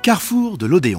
Carrefour de l'Odéon.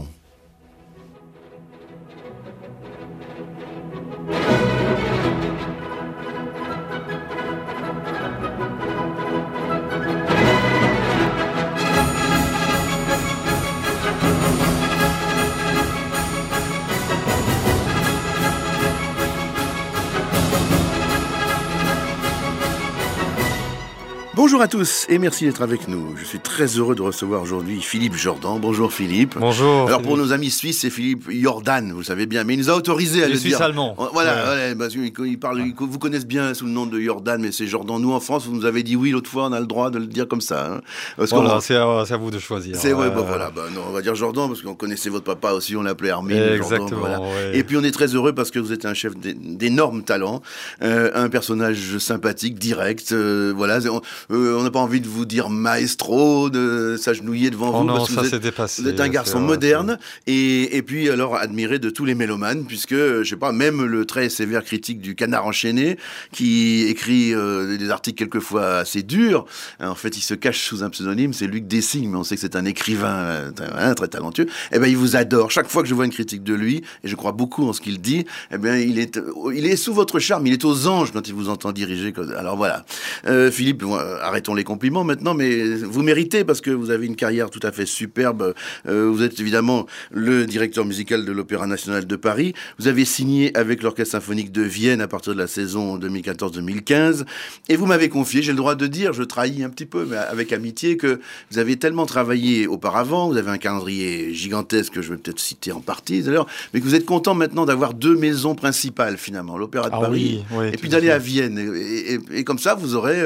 Bonjour à tous et merci d'être avec nous. Je suis très heureux de recevoir aujourd'hui Philippe Jordan. Bonjour Philippe. Bonjour. Alors Philippe. pour nos amis suisses, c'est Philippe Jordan, vous savez bien, mais il nous a autorisé à le dire. Suisse allemand. Voilà, ouais, parce qu'il parle, vous connaissez bien sous le nom de Jordan, mais c'est Jordan. Nous en France, vous nous avez dit oui l'autre fois, on a le droit de le dire comme ça. Hein. Voilà, c'est à vous de choisir. C'est vrai, non, on va dire Jordan parce qu'on connaissait votre papa aussi, on l'appelait Armin. Exactement. Jordan, voilà. Ouais. Et puis on est très heureux parce que vous êtes un chef d'énormes talents, un personnage sympathique, direct. Voilà, on n'a pas envie de vous dire maestro, de s'agenouiller devant vous, non, parce que ça vous s'est dépassé. êtes un garçon moderne, et puis alors admiré de tous les mélomanes, puisque, je sais pas, même le très sévère critique du Canard enchaîné, qui écrit des articles quelquefois assez durs, en fait il se cache sous un pseudonyme, c'est Luc Dessing, mais on sait que c'est un écrivain très talentueux, et ben il vous adore. Chaque fois que je vois une critique de lui, et je crois beaucoup en ce qu'il dit, eh bien il est sous votre charme, il est aux anges quand il vous entend diriger. Alors voilà, Philippe, arrêtons les compliments maintenant, mais vous méritez parce que vous avez une carrière tout à fait superbe. Vous êtes évidemment le directeur musical de l'Opéra National de Paris. Vous avez signé avec l'Orchestre Symphonique de Vienne à partir de la saison 2014-2015. Et vous m'avez confié, j'ai le droit de dire, je trahis un petit peu, mais avec amitié, que vous avez tellement travaillé auparavant, vous avez un calendrier gigantesque que je vais peut-être citer en partie d'ailleurs, mais que vous êtes content maintenant d'avoir deux maisons principales finalement, l'Opéra de Paris oui, et puis d'aller à Vienne. Et comme ça, vous aurez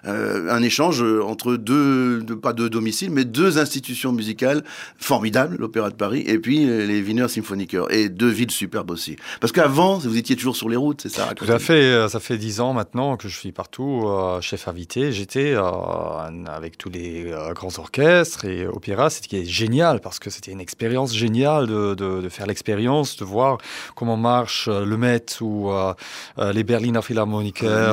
un échange entre pas deux domiciles, mais deux institutions musicales formidables, l'Opéra de Paris et puis les Wiener Symphoniker, et deux villes superbes aussi. Parce qu'avant, vous étiez toujours sur les routes, c'est ça? Tout à fait. Ça fait 10 ans maintenant que je suis partout, chef invité. J'étais avec tous les grands orchestres et opéras. C'était génial parce que c'était une expérience géniale de faire l'expérience, de voir comment marche le Met ou les Berliner Philharmoniker.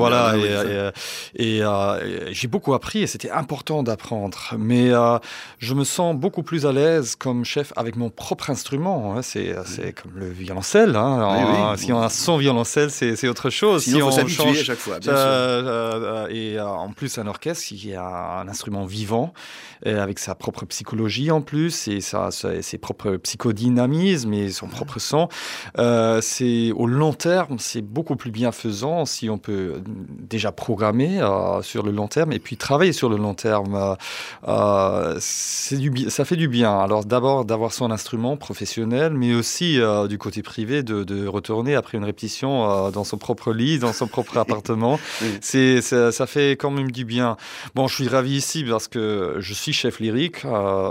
Et j'ai beaucoup appris et c'était important d'apprendre. Mais je me sens beaucoup plus à l'aise comme chef avec mon propre instrument. Hein. C'est comme le violoncelle. Hein. Si on a son violoncelle, c'est autre chose. Sinon, si on on s'habitue change, à chaque fois, bien sûr. Et en plus, un orchestre qui est un instrument vivant, avec sa propre psychologie en plus, et ses propres psychodynamismes et son propre son. C'est au long terme, c'est beaucoup plus bienfaisant si on peut déjà programmer sur le long terme et puis travailler sur le long terme. Ça fait du bien. Alors d'abord d'avoir son instrument professionnel, mais aussi du côté privé de retourner après une répétition dans son propre lit, dans son propre appartement. Oui. Ça fait quand même du bien. Bon, je suis ravi ici parce que je suis chef lyrique.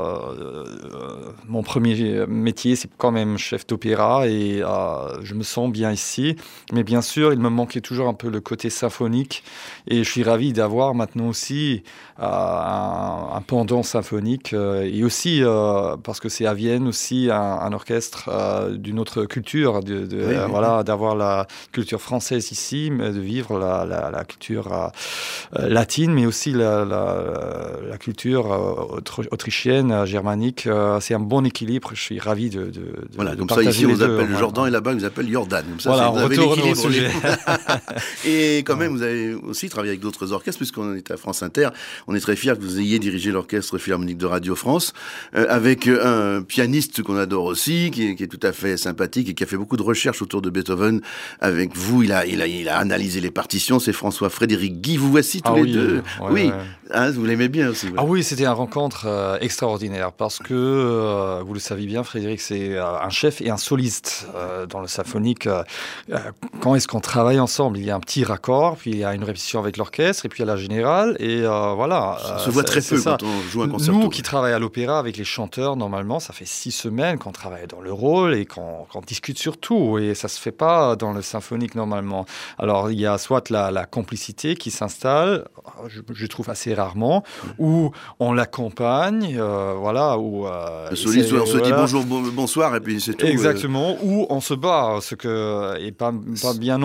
Mon premier métier, c'est quand même chef d'opéra et je me sens bien ici. Mais bien sûr, il me manquait toujours un peu le côté symphonique et je suis ravi d'avoir maintenant aussi un pendant symphonique et aussi parce que c'est à Vienne aussi un orchestre d'une autre culture, d'avoir la culture française ici, mais de vivre la culture latine, mais aussi la culture autrichienne, germanique. C'est un bon équilibre. Je suis ravi de comme partager ça ici on vous appelle deux. Jordan et là-bas on vous appelle Jordan. Comme ça, voilà, on retourne au sujet. Et quand même, vous avez aussi travaillé avec d'autres orchestres, puisqu'on est à France Inter. On est très fiers que vous ayez dirigé l'Orchestre Philharmonique de Radio France, avec un pianiste qu'on adore aussi, qui est tout à fait sympathique et qui a fait beaucoup de recherches autour de Beethoven. Avec vous, il a analysé les partitions. C'est François-Frédéric Guy. Vous voici tous les deux. Oui. Hein, vous l'aimez bien aussi. Voilà. Ah oui, c'était une rencontre extraordinaire parce que, vous le savez bien, Frédéric, c'est un chef et un soliste dans le symphonique. Quand est-ce qu'on travaille ensemble? Il y a un petit raccord, puis il y a une répétition avec l'orchestre, et puis il y a la générale, et voilà. Ça se voit très peu quand on joue un concerto. Nous qui travaillons à l'opéra avec les chanteurs, normalement, ça fait 6 semaines qu'on travaille dans le rôle et qu'on discute sur tout, et ça se fait pas dans le symphonique normalement. Alors il y a soit la complicité qui s'installe, je trouve assez rarement, ou on l'accompagne, voilà. Ou, le soliste, on se dit bonjour, bonsoir, et puis c'est tout. Exactement, ou on se bat, ce que est pas bien non